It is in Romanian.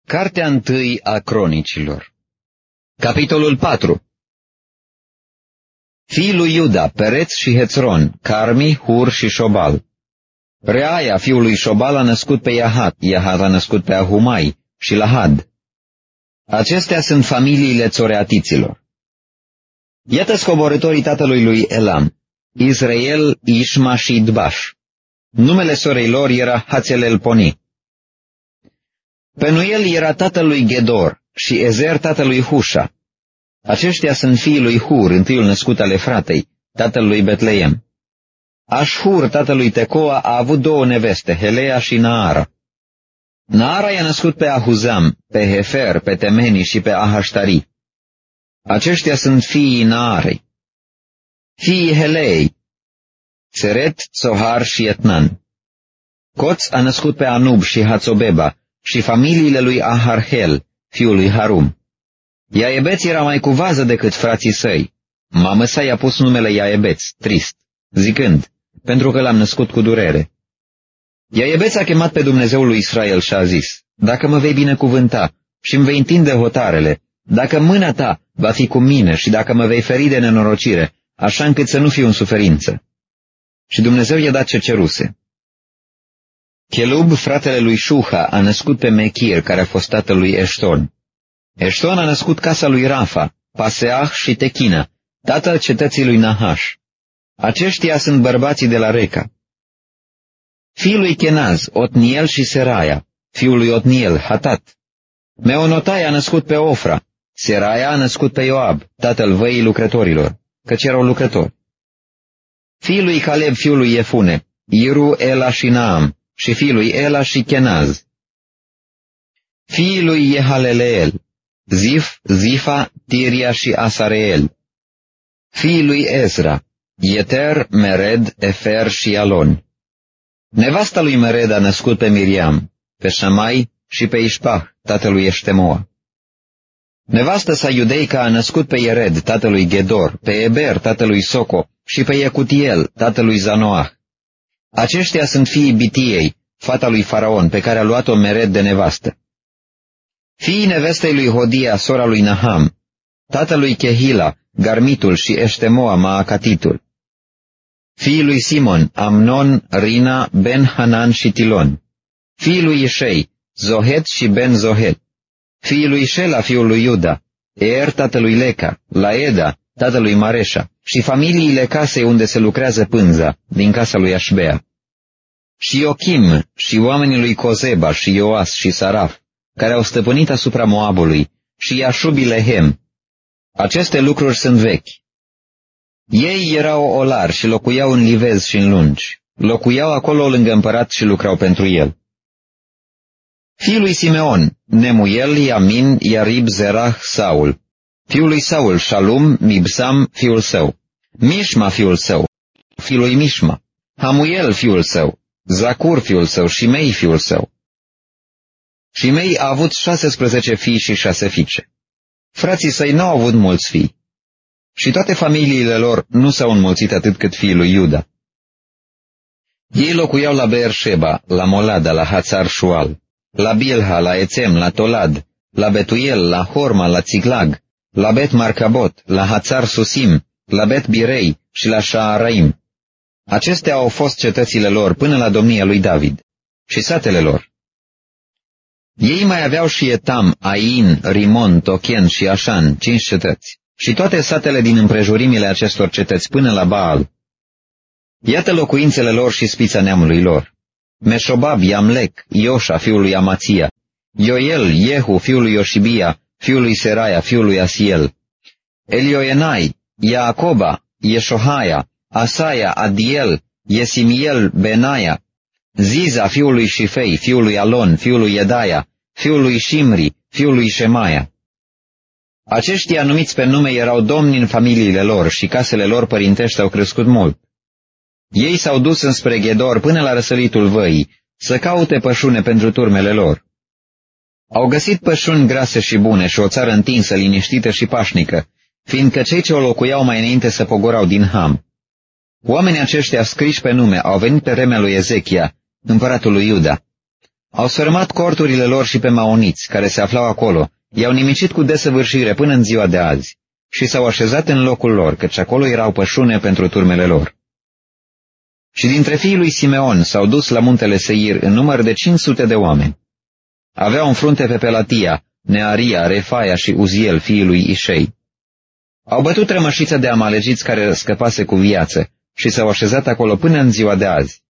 Cartea 1 a Cronicilor. Capitolul 4. Fiii lui Iuda, Pereț și Hețron, Carmi, Hur și Șobal. Reaia, fiul lui Șobal, a născut pe Iahat, Iahat a născut pe Ahumai și Lahad. Acestea sunt familiile țoreatiților. Iată scoborătorii tatălui lui Elam, Israel, Ișma și Idbaș. Numele sorei lor era Hațelelponi. Penuel era tatălui Gedor și Ezer tatălui Hușa. Aceștia sunt fiii lui Hur, întâiul născut al Efratei, tatălui Betleem. Așhur, tatălui Tecoa, a avut două neveste, Helea și Naara. Naara i-a născut pe Ahuzam, pe Hefer, pe Temeni și pe Ahaștari. Aceștia sunt fiii Naarei. Fiii Heleei, Seret, Tsohar și Etnan. Coț a născut pe Anub și Hațobeba și familiile lui Aharhel, fiul lui Harum. Iaebeț era mai cu vază decât frații săi. Mamă sa i-a pus numele Iaebeț, trist, zicând, pentru că l-am născut cu durere. Iaebeț a chemat pe Dumnezeul lui Israel și a zis, dacă mă vei binecuvânta și îmi vei întinde hotarele, dacă mâna ta va fi cu mine și dacă mă vei feri de nenorocire, așa încât să nu fiu în suferință. Și Dumnezeu i-a dat ce ceruse. Chelub, fratele lui Șuha, a născut pe Mechir, care a fost tatăl lui Eșton. Eșton a născut casa lui Rafa, Paseah și Techina, tatăl cetății lui Nahaș. Aceștia sunt bărbații de la Reca. Fiul lui Kenaz, Otniel și Seraia, fiul lui Otniel, Hatat. Meonotai a născut pe Ofra, Seraia a născut pe Ioab, tatăl văii lucrătorilor, căci erau lucrători. Fiul lui Caleb, fiul lui Iefune, Iru, Ela și Naam, și fiul lui Ela și Kenaz. Fiii lui Jehaleleel, Zif, Zifa, Tiria și Asareel. Fiii lui Ezra, Yeter, Mered, Efer și Alon. Nevasta lui Mered a născut pe Miriam, pe Șamai și pe Ișpah, tatălui Eștemoa. Nevastă sa Iudeica a născut pe Iered, tatălui Gedor, pe Eber, tatălui Soco, și pe Iecutiel, tatălui Zanoah. Aceștia sunt fiii Bitiei, fata lui Faraon, pe care a luat-o Mered de nevastă. Fiii nevestei lui Hodia, sora lui Naham, tatălui Chehila, Garmitul și Eștemoa, Maacatitul. Fiii lui Simon, Amnon, Rina, Ben-Hanan și Tilon. Fiii lui Ișei, Zohet și Ben-Zohet. Fiii lui Șela, fiul lui Iuda, Er, tatălui Leca, Laeda, tatălui Mareșa, și familiile casei unde se lucrează pânza, din casa lui Așbea. Și Iochim, și oamenii lui Cozeba, și Ioas, și Saraf, care au stăpânit asupra Moabului, și Iașubi Lehem. Aceste lucruri sunt vechi. Ei erau olari și locuiau în livezi și în lungi. Locuiau acolo lângă împărat și lucrau pentru el. Fiul lui Simeon, Nemuel, Iamin, Iarib, Zerah, Saul. Fiul lui Saul, Shalum, Mibsam, fiul său. Mișma, fiul său. Fiul lui Mișma. Hamuel, fiul său. Zacur, fiul său. Shimei, fiul său. Shimei a avut 16 fii și 6 fiice. Frații săi n-au avut mulți fii. Și toate familiile lor nu s-au înmulțit atât cât fiii lui Iuda. Ei locuiau la Beersheba, la Molada, la Hațar Shual, la Bilha, la Ețem, la Tolad, la Betuel, la Horma, la Țiclag, la Bet Marcabot, la Hațar Susim, la Bet Birei și la Shaaraim. Acestea au fost cetățile lor până la domnia lui David și satele lor. Ei mai aveau și Etam, Ain, Rimon, Tochen și Așan, 5 cetăți, și toate satele din împrejurimile acestor cetăți până la Baal. Iată locuințele lor și spița neamului lor. Meșobab, Iamlec, Ioșa, fiul lui Amația, Ioel, Iehu, fiul lui Ioșibia, fiul lui Seraia, fiul lui Asiel, Elioenai, Iacoba, Ieșohaia, Asaia, Adiel, Iesimiel, Benaia, Ziza, fiul lui Shifei, fiul lui Alon, fiul lui Edaia, fiul lui Shimri, fiul lui Shemaia. Aceștia numiți pe nume erau domni în familiile lor și casele lor părintești au crescut mult. Ei s-au dus înspre Ghedor până la răsăritul văii, să caute pășune pentru turmele lor. Au găsit pășuni grase și bune și o țară întinsă, liniștită și pașnică, fiindcă cei ce o locuiau mai înainte se pogorau din Ham. Oamenii aceștia scriși pe nume au venit pe vremea lui Ezechia, împăratul lui Iuda. Au sfărâmat corturile lor și pe maoniți, care se aflau acolo, i-au nimicit cu desăvârșire până în ziua de azi și s-au așezat în locul lor, căci acolo erau pășune pentru turmele lor. Și dintre fiii lui Simeon s-au dus la muntele Seir în număr de 500 de oameni. Aveau în frunte pe Pelatia, Nearia, Refaia și Uziel, fiii lui Ișei. Au bătut rămășița de amalegiți care scăpase cu viață și s-au așezat acolo până în ziua de azi.